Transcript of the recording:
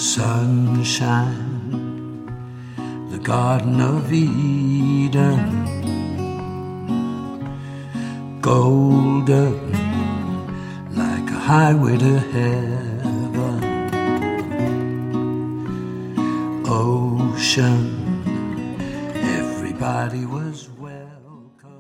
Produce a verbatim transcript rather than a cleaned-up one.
Sunshine, the Garden of Eden, golden like a highway to heaven. Ocean,